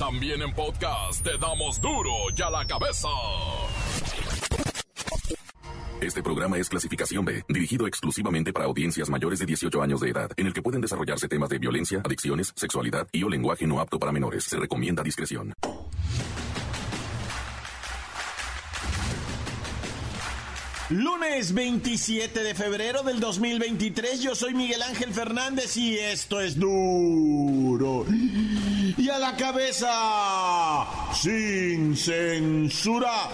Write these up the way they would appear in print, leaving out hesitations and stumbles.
También en podcast te damos duro y a la cabeza. Este programa es clasificación B, dirigido exclusivamente para audiencias mayores de 18 años de edad, en el que pueden desarrollarse temas de violencia, adicciones, sexualidad y o lenguaje no apto para menores. Se recomienda discreción. Lunes 27 de febrero del 2023, yo soy Miguel Ángel Fernández y esto es Duro y a la cabeza, sin censura.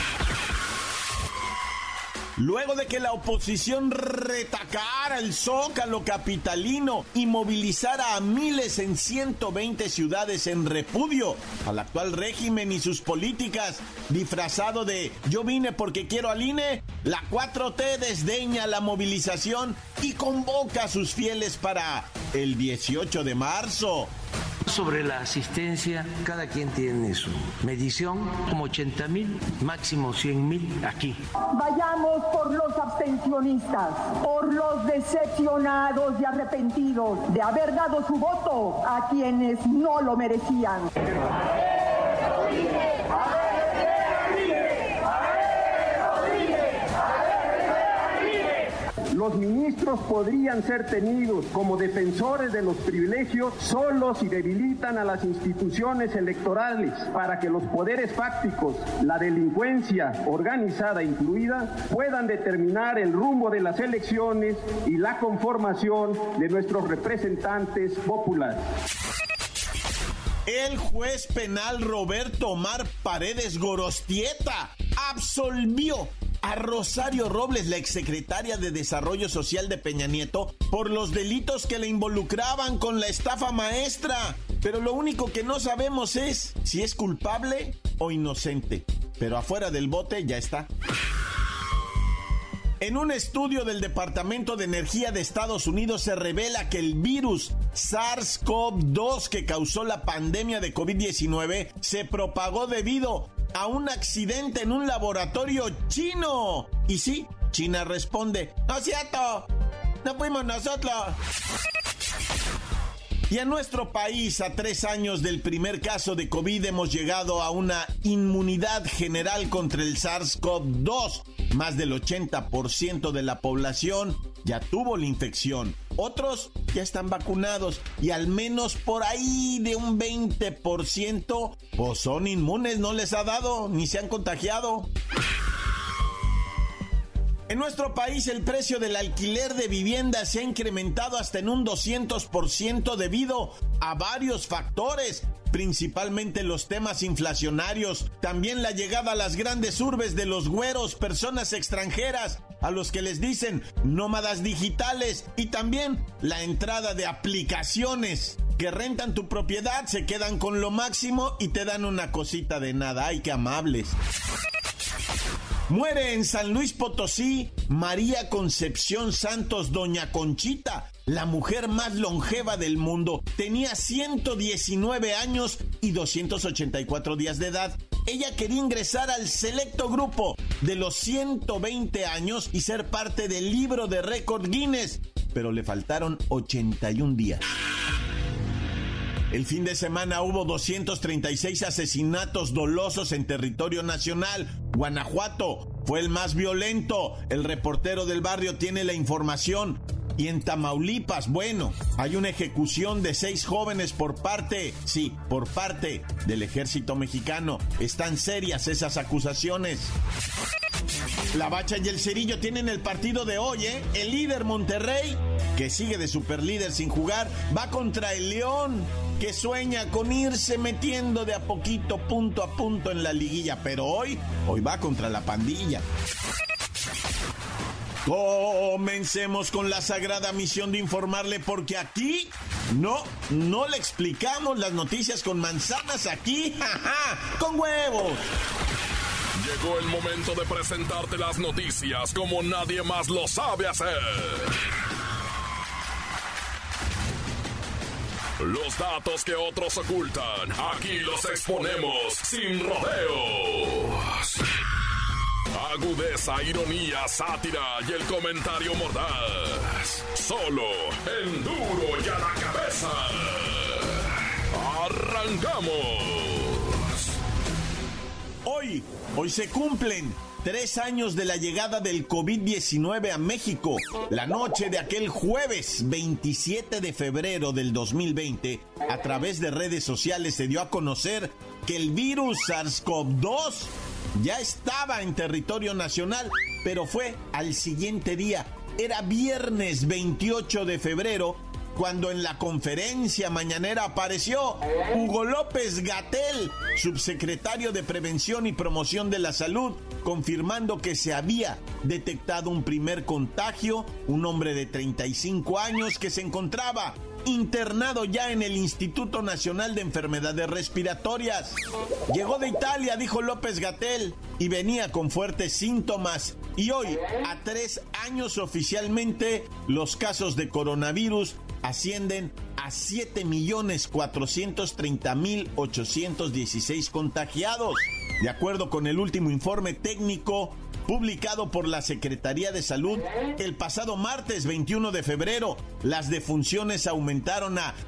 Luego de que la oposición retacara el Zócalo capitalino y movilizara a miles en 120 ciudades en repudio al actual régimen y sus políticas, disfrazado de "yo vine porque quiero al INE", la 4T desdeña la movilización y convoca a sus fieles para el 18 de marzo. Sobre la asistencia, cada quien tiene su medición, como 80,000, máximo 100,000 aquí. Vayamos por los abstencionistas, por los decepcionados y arrepentidos de haber dado su voto a quienes no lo merecían. Los ministros podrían ser tenidos como defensores de los privilegios solo si debilitan a las instituciones electorales para que los poderes fácticos, la delincuencia organizada incluida, puedan determinar el rumbo de las elecciones y la conformación de nuestros representantes populares. El juez penal Roberto Omar Paredes Gorostieta absolvió a Rosario Robles, la exsecretaria de Desarrollo Social de Peña Nieto, por los delitos que le involucraban con la estafa maestra. Pero lo único que no sabemos es si es culpable o inocente. Pero afuera del bote ya está. En un estudio del Departamento de Energía de Estados Unidos se revela que el virus SARS-CoV-2 que causó la pandemia de COVID-19 se propagó debido a un accidente en un laboratorio chino. Y sí, China responde: "No es cierto, no fuimos nosotros". Y en nuestro país, a 3 años del primer caso de COVID, hemos llegado a una inmunidad general contra el SARS-CoV-2. Más del 80% de la población ya tuvo la infección. Otros ya están vacunados y al menos por ahí de un 20% pues son inmunes, no les ha dado ni se han contagiado. En nuestro país el precio del alquiler de vivienda se ha incrementado hasta en un 200% debido a varios factores, principalmente los temas inflacionarios, también la llegada a las grandes urbes de los güeros, personas extranjeras, a los que les dicen nómadas digitales, y también la entrada de aplicaciones que rentan tu propiedad, se quedan con lo máximo y te dan una cosita de nada. ¡Ay, qué amables! Muere en San Luis Potosí María Concepción Santos, Doña Conchita, la mujer más longeva del mundo. Tenía 119 años y 284 días de edad. Ella quería ingresar al selecto grupo de los 120 años y ser parte del libro de récord Guinness, pero le faltaron 81 días. El fin de semana hubo 236 asesinatos dolosos en territorio nacional. Guanajuato fue el más violento. El reportero del barrio tiene la información. Y en Tamaulipas, bueno, hay una ejecución de 6 jóvenes por parte del ejército mexicano. Están serias esas acusaciones. La Bacha y el Cerillo tienen el partido de hoy, ¿eh? El líder Monterrey, que sigue de superlíder sin jugar, va contra el León, que sueña con irse metiendo de a poquito, punto a punto en la liguilla, pero hoy va contra la pandilla. Comencemos con la sagrada misión de informarle, porque aquí no le explicamos las noticias con manzanas, aquí, con huevos. Llegó el momento de presentarte las noticias como nadie más lo sabe hacer. Los datos que otros ocultan, aquí los exponemos sin rodeos. Agudeza, ironía, sátira y el comentario mordaz. Solo en Duro y a la Cabeza. ¡arrancamos! Hoy se cumplen 3 años de la llegada del COVID-19 a México. La noche de aquel jueves 27 de febrero del 2020, a través de redes sociales se dio a conocer que el virus SARS-CoV-2 ya estaba en territorio nacional, pero fue al siguiente día. Era viernes 28 de febrero, cuando en la conferencia mañanera apareció Hugo López-Gatell, subsecretario de Prevención y Promoción de la Salud, confirmando que se había detectado un primer contagio, un hombre de 35 años que se encontraba internado ya en el Instituto Nacional de Enfermedades Respiratorias. Llegó de Italia, dijo López-Gatell, y venía con fuertes síntomas. Y hoy, a 3 años oficialmente, los casos de coronavirus ascienden a 7.430.816 contagiados. De acuerdo con el último informe técnico publicado por la Secretaría de Salud, el pasado martes 21 de febrero, las defunciones aumentaron a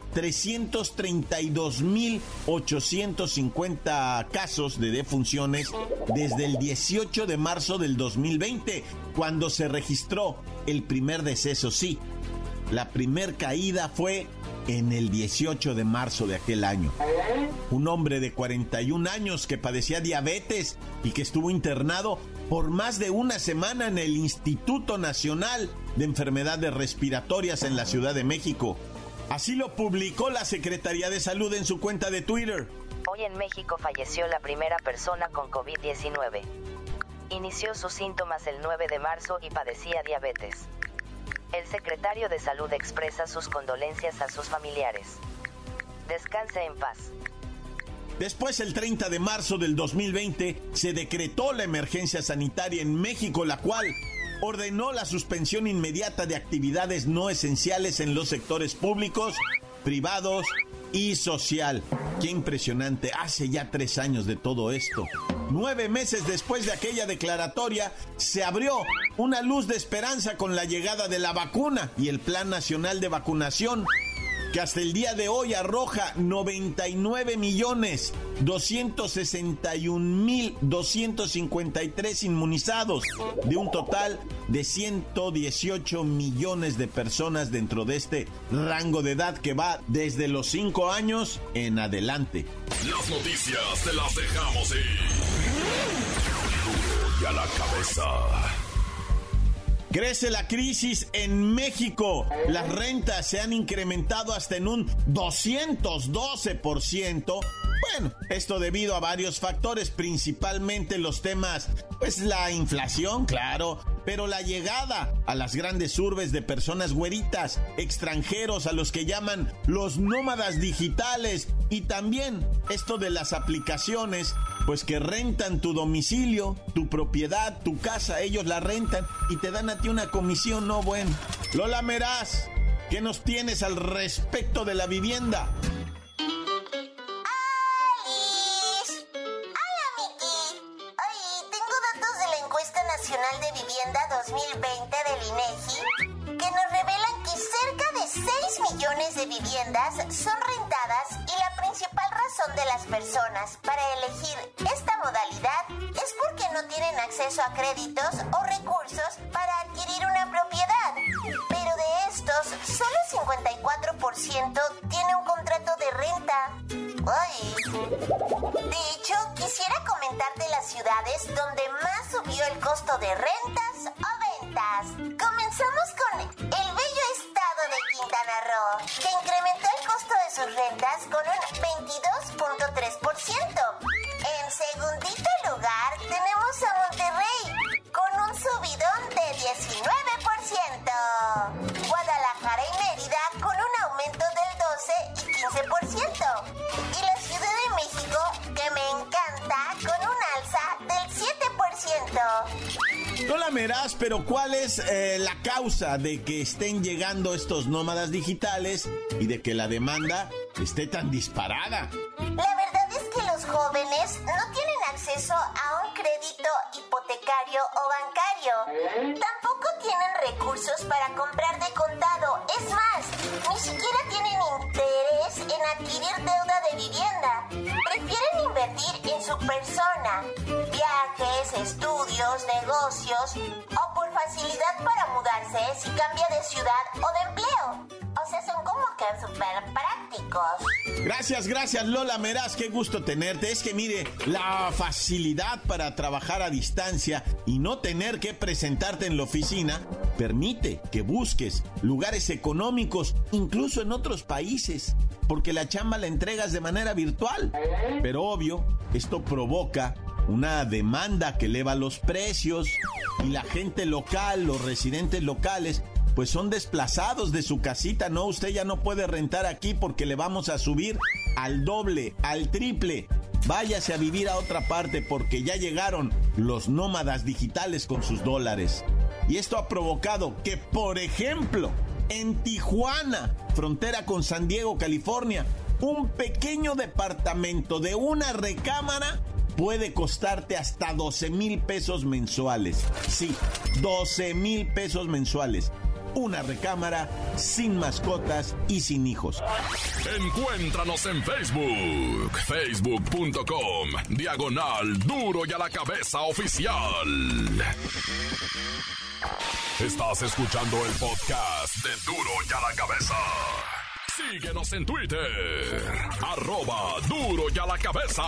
332.850 casos de defunciones desde el 18 de marzo del 2020, cuando se registró el primer deceso. Sí, la primer caída fue en el 18 de marzo de aquel año. Un hombre de 41 años que padecía diabetes y que estuvo internado por más de una semana en el Instituto Nacional de Enfermedades Respiratorias en la Ciudad de México. Así lo publicó la Secretaría de Salud en su cuenta de Twitter. Hoy en México falleció la primera persona con COVID-19. Inició sus síntomas el 9 de marzo y padecía diabetes. El secretario de Salud expresa sus condolencias a sus familiares. Descanse en paz. Después, el 30 de marzo del 2020, se decretó la emergencia sanitaria en México, la cual ordenó la suspensión inmediata de actividades no esenciales en los sectores públicos, privados y social. Qué impresionante, hace ya 3 años de todo esto. 9 meses después de aquella declaratoria, se abrió una luz de esperanza con la llegada de la vacuna y el Plan Nacional de Vacunación, que hasta el día de hoy arroja 99.261.253 inmunizados, de un total de 118 millones de personas dentro de este rango de edad que va desde los 5 años en adelante. Las noticias te las dejamos ir. Y a la cabeza. Crece la crisis en México. Las rentas se han incrementado hasta en un 212%. Bueno, esto debido a varios factores, principalmente los temas, pues la inflación, claro, pero la llegada a las grandes urbes de personas güeritas, extranjeros a los que llaman los nómadas digitales, y también esto de las aplicaciones, pues que rentan tu domicilio, tu propiedad, tu casa, ellos la rentan y te dan a ti una comisión. No, bueno. Lola Meraz, ¿qué nos tienes al respecto de la vivienda? Nacional de Vivienda 2020 del INEGI, que nos revelan que cerca de 6 millones de viviendas son rentadas, y la principal razón de las personas para elegir esta modalidad es porque no tienen acceso a créditos o recursos para adquirir una propiedad. Pero de estos, solo 54% tiene un contrato de renta. ¡Ay! De hecho, quisiera comentarte las ciudades donde más subió el costo de rentas o ventas. Comenzamos con el bello estado de Quintana Roo, que incrementó el costo de sus rentas con un 22.3%. En segundito lugar tenemos a Monterrey, con un subidón de 19%. Guadalajara y Mérida con un aumento del 12 y 15%. Y la Ciudad de México, que me encanta, con un alza del 7%. Lola Meraz, pero ¿cuál es la causa de que estén llegando estos nómadas digitales y de que la demanda esté tan disparada? La verdad es que los jóvenes no tienen acceso a un crédito hipotecario o bancario. Tampoco tienen recursos para comprar de contado. Es más, ni siquiera tienen interés en adquirir deuda de vivienda. estudios, negocios o por facilidad para mudarse si cambia de ciudad o de empleo. O sea, son como que súper prácticos. Gracias, Lola Meraz, qué gusto tenerte. Es que mire, la facilidad para trabajar a distancia y no tener que presentarte en la oficina permite que busques lugares económicos, incluso en otros países, porque la chamba la entregas de manera virtual. Pero obvio, esto provoca una demanda que eleva los precios y la gente local, los residentes locales, pues son desplazados de su casita. No, usted ya no puede rentar aquí porque le vamos a subir al doble, al triple. Váyase a vivir a otra parte porque ya llegaron los nómadas digitales con sus dólares. Y esto ha provocado que, por ejemplo, en Tijuana, frontera con San Diego, California, un pequeño departamento de una recámara puede costarte hasta 12,000 pesos mensuales. Sí, 12,000 pesos mensuales. Una recámara sin mascotas y sin hijos. Encuéntranos en Facebook, facebook.com/Duro y a la Cabeza Oficial. Estás escuchando el podcast de Duro y a la Cabeza. Síguenos en Twitter, @Duro y a la Cabeza.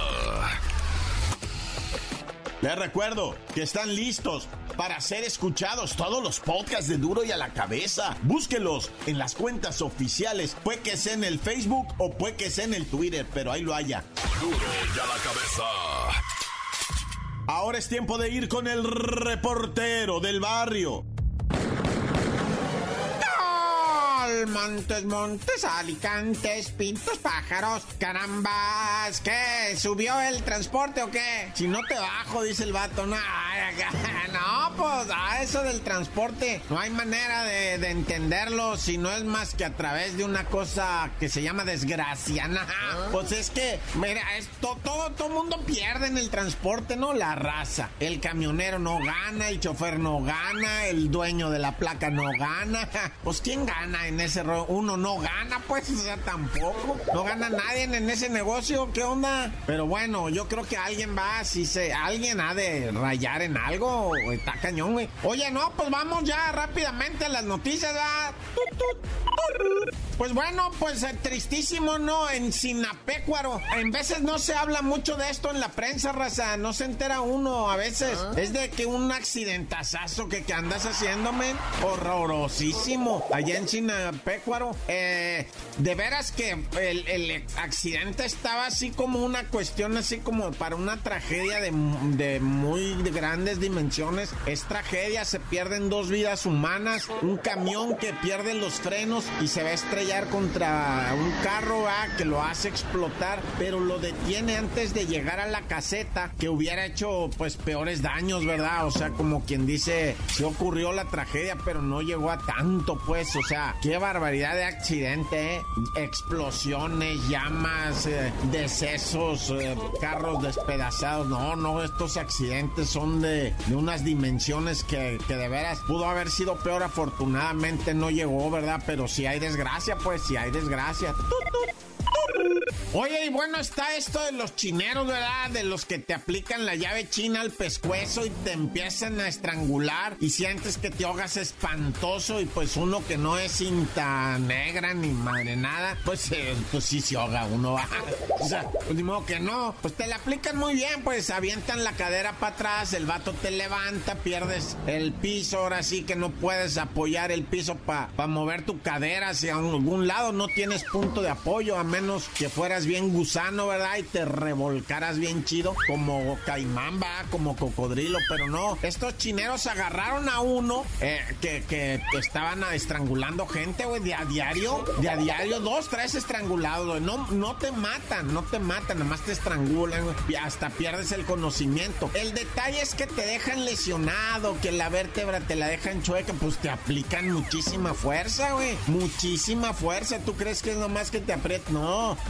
Les recuerdo que están listos para ser escuchados todos los podcasts de Duro y a la Cabeza. Búsquelos en las cuentas oficiales. Puede que sea en el Facebook o puede que sea en el Twitter, pero ahí lo haya. Duro y a la Cabeza. Ahora es tiempo de ir con el reportero del barrio. Montes, alicantes, pintos, pájaros. Carambas, ¿qué? ¿Subió el transporte o qué? Si no te bajo, dice el vato. No, pues eso del transporte no hay manera de entenderlo si no es más que a través de una cosa que se llama desgracia. Pues es que, mira, todo mundo pierde en el transporte, ¿no? La raza. El camionero no gana, el chofer no gana, el dueño de la placa no gana. Pues ¿quién gana en ese rollo? Uno no gana, pues, o sea, tampoco. No gana nadie en ese negocio, ¿qué onda? Pero bueno, yo creo que alguien va, alguien ha de rayar en algo, está cañón, güey. Oye, no, pues vamos ya rápidamente a las noticias, ¿verdad? Pues bueno, pues tristísimo, ¿no? En Sinapecuaro. En veces no se habla mucho de esto en la prensa, raza. No se entera uno a veces. Es de que un accidentazazo que andas haciéndome. Horrorosísimo. Allá en Sinapecuaro. De veras que el accidente estaba así como una cuestión, así como para una tragedia de muy grandes dimensiones. Es tragedia, se pierden 2 vidas humanas. Un camión que pierde los frenos y se va a estrellar contra un carro que lo hace explotar, pero lo detiene antes de llegar a la caseta, que hubiera hecho pues peores daños, ¿verdad? O sea, como quien dice, sí ocurrió la tragedia, pero no llegó a tanto, pues, o sea, qué barbaridad de accidente, explosiones, llamas, decesos, carros despedazados. No, estos accidentes son de unas dimensiones que de veras pudo haber sido peor. Afortunadamente no llegó, ¿verdad? Pero si hay desgracia, pues si hay desgracia. Oye, y bueno, está esto de los chineros, ¿verdad? De los que te aplican la llave china al pescuezo y te empiezan a estrangular y sientes que te ahogas espantoso, y pues uno que no es cinta negra ni madre nada, pues sí se ahoga uno. O sea, pues ni modo que no. Pues te la aplican muy bien, pues avientan la cadera para atrás, el vato te levanta, pierdes el piso, ahora sí que no puedes apoyar el piso para mover tu cadera hacia algún lado, no tienes punto de apoyo, a menos que fueras bien gusano, ¿verdad? Y te revolcaras bien chido, como caimán, va, como cocodrilo, pero no. Estos chineros agarraron a uno que estaban estrangulando gente, güey, de a diario, 2, 3 estrangulados, güey. No te matan, nada más te estrangulan, güey, y hasta pierdes el conocimiento. El detalle es que te dejan lesionado, que la vértebra te la dejan chueca, pues te aplican muchísima fuerza, güey, muchísima fuerza. ¿Tú crees que es nomás que te aprietan? No, o sea,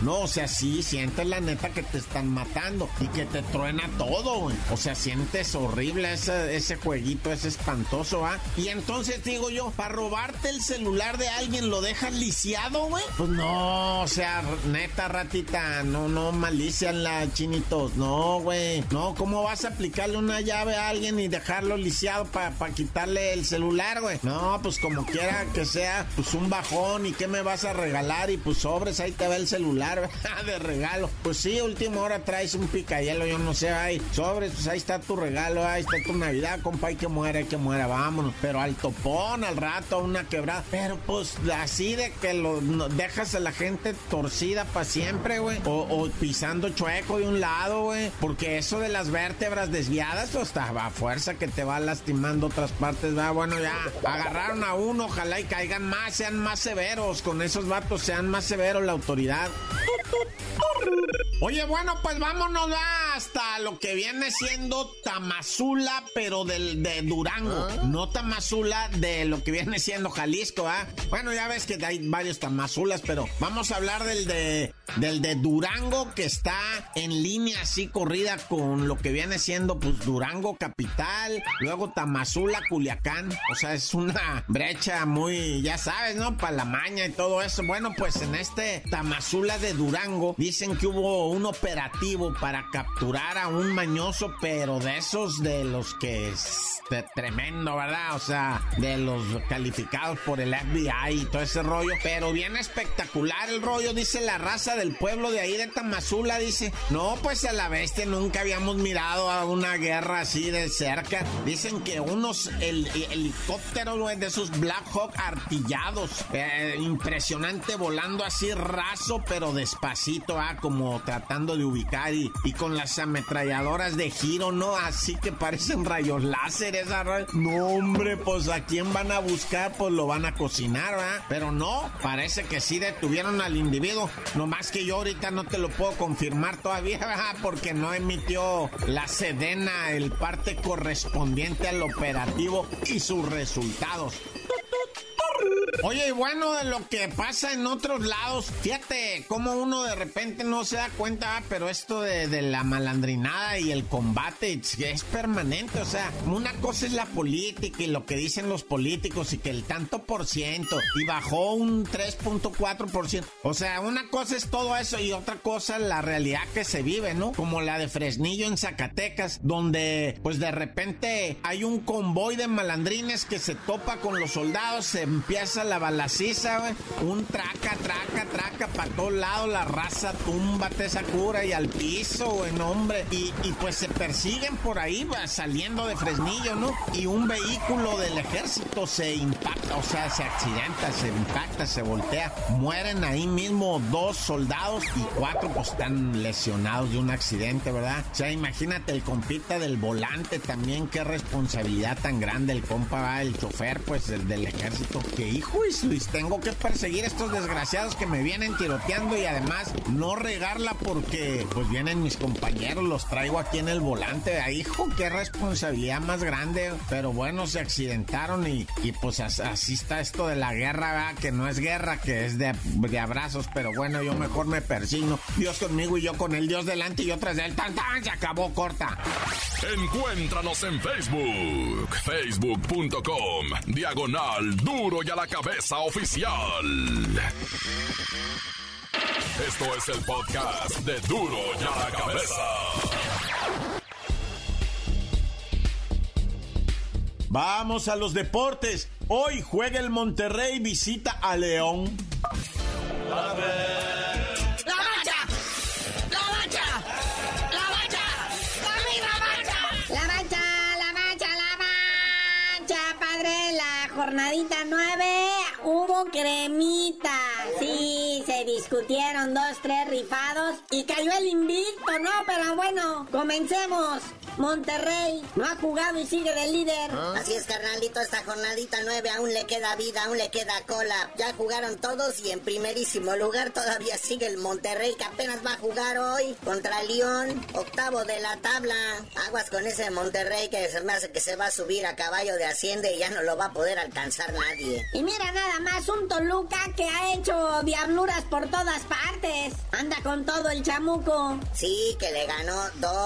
sea, sí, sientes la neta que te están matando y que te truena todo, güey. O sea, sientes horrible ese jueguito, es espantoso, ¿ah? Y entonces digo yo, para robarte el celular de alguien, ¿lo dejas lisiado, güey? Pues no, o sea, neta, ratita, no malicianla, chinitos, no, güey. No, ¿cómo vas a aplicarle una llave a alguien y dejarlo lisiado para quitarle el celular, güey? No, pues como quiera que sea, pues un bajón, ¿y qué me vas a regalar? Y pues sobres, ahí te va el celular, de regalo. Pues sí, última hora traes un picayelo, yo no sé, ay, sobres, pues ahí está tu regalo, ahí está tu Navidad, compa, hay que muera, vámonos. Pero al topón, al rato, una quebrada. Pero pues así de que dejas a la gente torcida para siempre, güey. O pisando chueco de un lado, güey. Porque eso de las vértebras desviadas, pues está a fuerza que te va lastimando otras partes, va. Bueno, ya agarraron a uno, ojalá y caigan más, sean más severos. Con esos vatos sean más severos la autoridad. Oye, bueno, pues vámonos hasta lo que viene siendo Tamazula, pero de Durango. No Tamazula de lo que viene siendo Jalisco, ¿ah? Bueno, ya ves que hay varios Tamazulas, pero vamos a hablar del de Durango, que está en línea así corrida con lo que viene siendo, pues, Durango capital, luego Tamazula, Culiacán. O sea, es una brecha muy, ya sabes, ¿no? Para la maña y todo eso. Bueno, pues en este Tamazula de Durango dicen que hubo un operativo para capturar a un mañoso, pero de esos de los que es tremendo, ¿verdad? O sea, de los calificados por el FBI y todo ese rollo, pero bien espectacular el rollo, dice la raza del pueblo de ahí de Tamazula, dice, no, pues a la bestia, nunca habíamos mirado a una guerra así de cerca. Dicen que unos helicópteros, güey, de esos Black Hawk artillados, impresionante, volando así raso, pero despacito, como tratando de ubicar y con las ametralladoras de giro, ¿no? Así que parecen rayos láser esa rayo. No, hombre, pues ¿a quién van a buscar? Pues lo van a cocinar, ¿verdad? Pero no, parece que sí detuvieron al individuo, nomás que yo ahorita no te lo puedo confirmar todavía, ¿verdad? Porque no emitió la Sedena el parte correspondiente al operativo y sus resultados. Oye, y bueno, de lo que pasa en otros lados, fíjate cómo uno de repente no se da cuenta, pero esto de la malandrinada y el combate es permanente. O sea, una cosa es la política y lo que dicen los políticos y que el tanto por ciento y bajó un 3.4%. O sea, una cosa es todo eso y otra cosa la realidad que se vive, ¿no? Como la de Fresnillo en Zacatecas, donde pues de repente hay un convoy de malandrines que se topa con los soldados, se empieza la balaciza, güey, un traca para todos lados, la raza tumba, te sacura y al piso, güey, no, hombre, y pues se persiguen por ahí, va, saliendo de Fresnillo, ¿no? Y un vehículo del ejército se impacta, o sea, se accidenta, se impacta, se voltea, mueren ahí mismo 2 soldados y 4 pues están lesionados de un accidente, ¿verdad? O sea, imagínate el compita del volante también, qué responsabilidad tan grande el compa, ¿va? El chofer, pues, el del ejército, que hijo y Luis, tengo que perseguir a estos desgraciados que me vienen tiroteando y además no regarla porque pues vienen mis compañeros, los traigo aquí en el volante. Ay, hijo, qué responsabilidad más grande. Pero bueno, se accidentaron y pues así está esto de la guerra, ¿verdad? Que no es guerra, que es de abrazos, pero bueno, yo mejor me persigno. Dios conmigo y yo con él, Dios delante y yo tras de él. ¡Tan, tan! Se acabó, corta. Encuéntranos en Facebook, facebook.com/Duro y a la Cabeza Oficial. Esto es el podcast de Duro y a la Cabeza. Vamos a los deportes. Hoy juega el Monterrey, visita a León. ¡La mancha, padre! La jornadita 9 hubo cremita. Sí, se discutieron 2, 3 rifados y cayó el invicto, ¿no? Pero bueno, comencemos. Monterrey no ha jugado y sigue de líder. Así es, carnalito, esta jornadita 9 aún le queda vida, aún le queda cola. Ya jugaron todos y en primerísimo lugar todavía sigue el Monterrey, que apenas va a jugar hoy contra León, octavo de la tabla. Aguas con ese Monterrey que se me hace que se va a subir a caballo de Hacienda y ya no lo va a poder alcanzar nadie. Y mira nada más, un Toluca que ha hecho diabluras por todas partes. Anda con todo el chamuco. Sí, que le ganó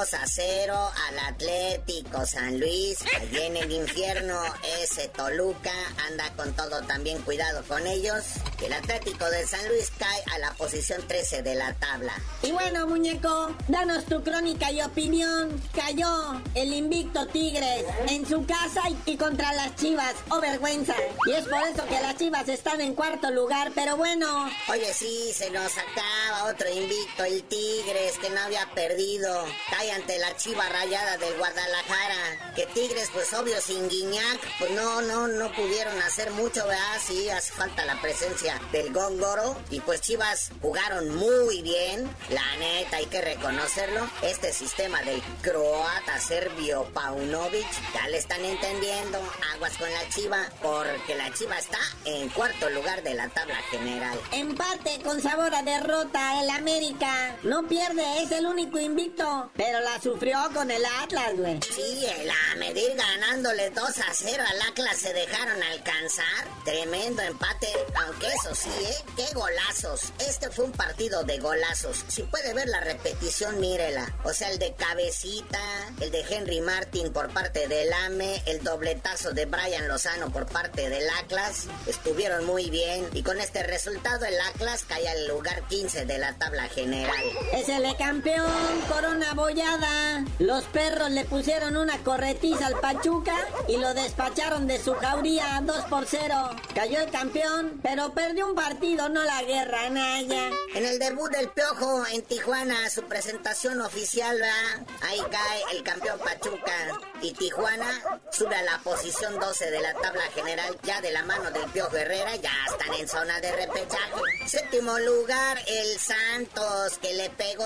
2-0 al Atlético San Luis. Allí en el infierno, ese Toluca anda con todo también, cuidado con ellos. El Atlético de San Luis cae a la posición 13 de la tabla. Y bueno, muñeco, danos tu crónica y opinión. Cayó el invicto Tigres en su casa y contra las Chivas. ¡Oh, vergüenza! Y es por eso que las Chivas están en cuarto lugar, pero bueno. Oye, sí, se nos acaba otro invicto, el Tigres, que no había perdido. Cae ante la Chiva Rayada del Guadalajara. Que Tigres, pues obvio, sin Guiñac, pues no pudieron hacer mucho, ¿verdad? Sí, hace falta la presencia del Góngoro. Y pues Chivas jugaron muy bien, la neta, hay que reconocerlo. Este sistema del croata serbio Paunovic, ya le están entendiendo. Aguas con la Chiva, porque la Chiva está en cuarto lugar de la tabla general. Empate con sabor a derrota. El América no pierde, es el único invicto, pero la sufrió con el Atlas, güey. Sí, el Medir ganándole 2-0 al Atlas, se dejaron alcanzar. Tremendo empate, aunque eso sí, qué golazos. Este fue un partido de golazos. Si puede ver la repetición, mírela. O sea, el de Cabecita, el de Henry Martin por parte del AME, el dobletazo de Brian Lozano por parte del Atlas, estuvieron muy bien. Y con este resultado, el Atlas cae al lugar 15 de la tabla general. Es el campeón, Corona Bollada. Los perros le pusieron una corretiza al Pachuca y lo despacharon de su jauría 2-0. Cayó el campeón, pero perdió un partido, no la guerra, Naya. En el debut del Piojo en Tijuana, su presentación oficial, ¿verdad? Ahí cae el campeón Pachuca. Y Tijuana sube a la posición 12 de la tabla general, ya de la mano del Piojo Herrera, ya están en zona de repechaje. Séptimo lugar, el Santos, que le pegó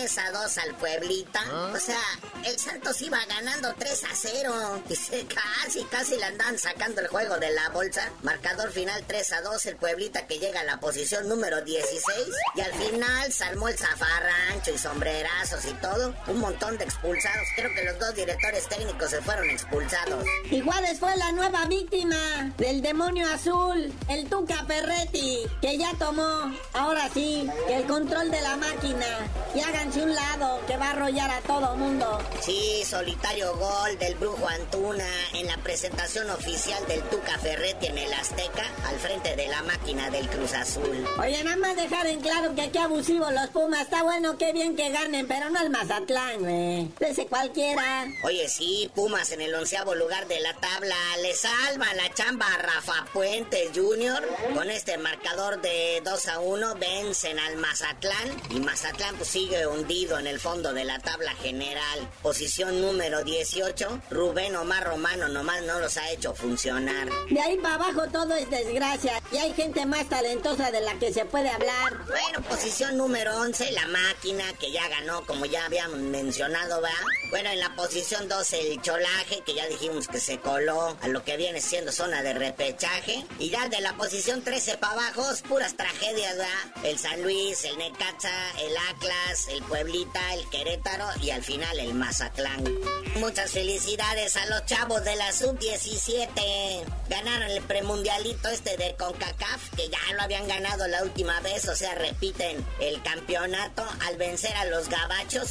3-2 al Pueblita. O sea, el Santos iba ganando 3-0 y casi le andan sacando el juego de la bolsa. Marcador final 3-2, el Pueblita que llega a la posición número 16. Y al final se armó el zafarrancho y sombrerazos y todo. Un montón de expulsados. Creo que los dos directores técnicos se fueron expulsados. ¿Y Juárez fue la nueva víctima del demonio azul? El Tuca Ferretti, que ya tomó, ahora sí, el control de la máquina. Y háganse un lado, que va a arrollar a todo mundo. Sí, solitario gol del Brujo Antuna en la presentación oficial del Tuca Ferretti en el Azteca, al frente de la máquina del Cruz Azul. Oye, nada más dejar en claro que qué abusivos los Pumas. Está bueno, qué bien que ganen, pero no el Mazatlán, güey. Ese cualquiera. Oye, sí, Pumas en el 11º lugar de la tabla. Le salva la chamba a Rafa Puente Jr. Con este marcador de 2-1 vencen al Mazatlán. Y Mazatlán pues sigue hundido en el fondo de la tabla general. Posición número 18. Rubén Omar Romano nomás no los ha hecho funcionar. De ahí para abajo todo es desgracia. Y hay gente más talentosa de la que se puede hablar. Bueno, posición número 11, la máquina, que ya ganó, como ya habíamos mencionado, ¿va? Bueno, en la posición 12, el Cholaje, que ya dijimos que se coló a lo que viene siendo zona de repechaje. Y ya de la posición 13 para abajo, puras tragedias, ¿va? El San Luis, el Necaxa, el Atlas, el Pueblita, el Querétaro y al final el Mazatlán. Muchas felicidades a los chavos de la Sub-17. Ganaron el premundialito este de CONCACAF, que ya lo habían ganado la última vez, o sea, repiten el campeonato al vencer a los gabachos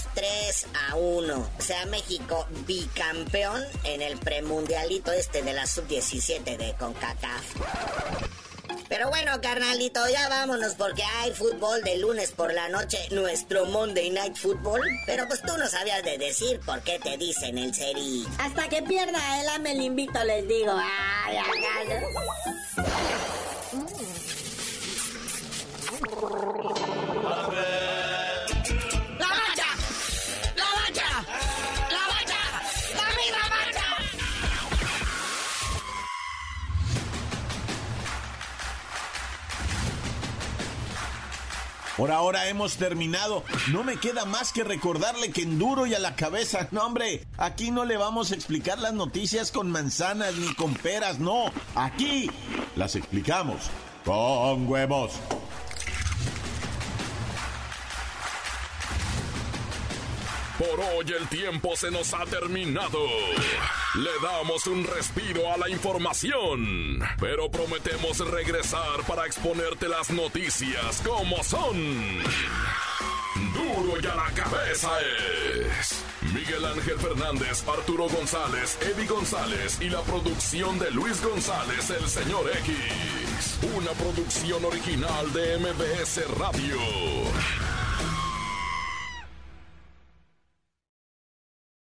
3-1. O sea, México bicampeón en el premundialito este de la Sub-17 de CONCACAF. Pero bueno, carnalito, ya vámonos porque hay fútbol de lunes por la noche, nuestro Monday Night Football. Pero pues tú no sabías de decir por qué te dicen el Ceri. Hasta que pierda el AME el invicto, les digo. Ay, Por ahora hemos terminado. No me queda más que recordarle que en duro y a la cabeza, no hombre, aquí no le vamos a explicar las noticias con manzanas ni con peras, no. Aquí las explicamos con huevos. Por hoy el tiempo se nos ha terminado. Le damos un respiro a la información, pero prometemos regresar para exponerte las noticias como son. Duro y a la cabeza es Miguel Ángel Fernández, Arturo González, Eddie González y la producción de Luis González, el señor X. Una producción original de MBS Radio.